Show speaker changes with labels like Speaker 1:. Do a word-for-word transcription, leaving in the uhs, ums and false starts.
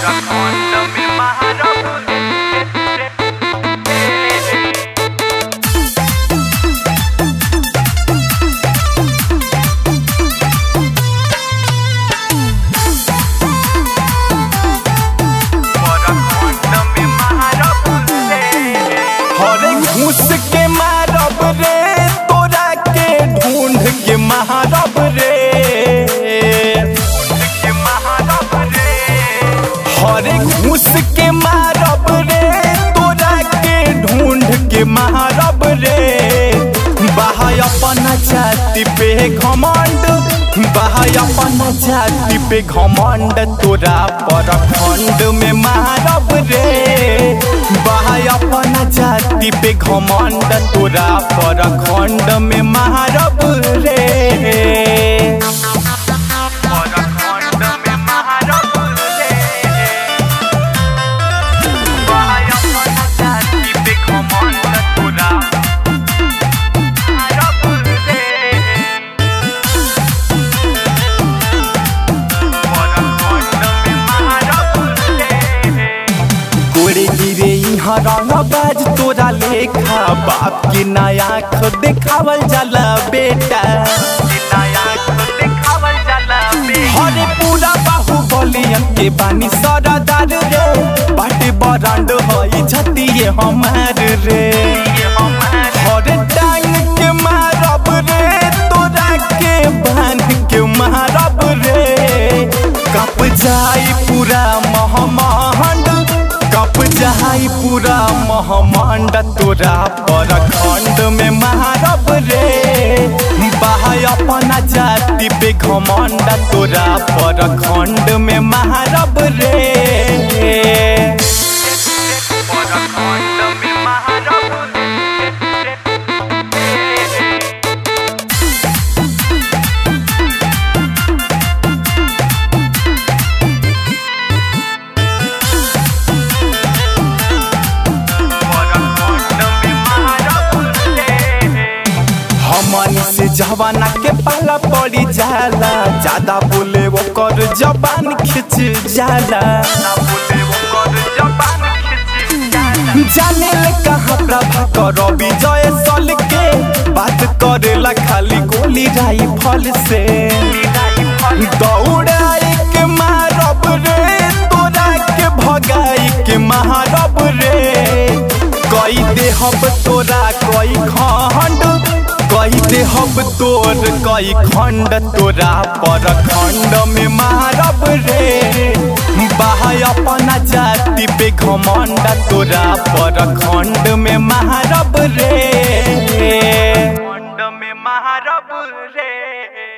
Speaker 1: घूस के मारब रे तोरा के ढूंढ के मारब रे हरे घूस के मारब रे तोरा के ढूंढ के मारब रे बहाय अपन जाति पे घमंड बहाय अपन जाति पे घमंड तोरा पर खंड में मारब रे बहाय अपन जाति पे घमंड तोरा पर खंड में मारब रे रंगबाज तोरा लेखा बाप की नया आँख देखावल जाला बेटा हरे पूरा बाहुबलियन के बानी सरदार रे बाटे बरांड हई छतिए हमार रे हरे टांग के मारब रे तोरा के बांध के मारब रे कप जाई पूरा महमंड कप जाई पूरा महमंड तोरा पर खंड में मारब रे बहाय अपन जाति पे घमंड तोरा पर खंड में मारब रे हमनी से जवाना के पाला पड़ी जाला ज्यादा बोले वो कर जबान खिंच जाला जाने ले कहाँ प्रभाकर विजय सल के बात करेला खाली गोली राई फल से दौड़ाई के मारब रे तोरा के भगाई के मारब रे कई देहब तोरा कई खंड कई देहब तोर कई खंड तोरा पर खंड में मारब रे बहाय अपन जाति पे घमंड तोरा पर खंड में मारब रे खंड में मारब रे।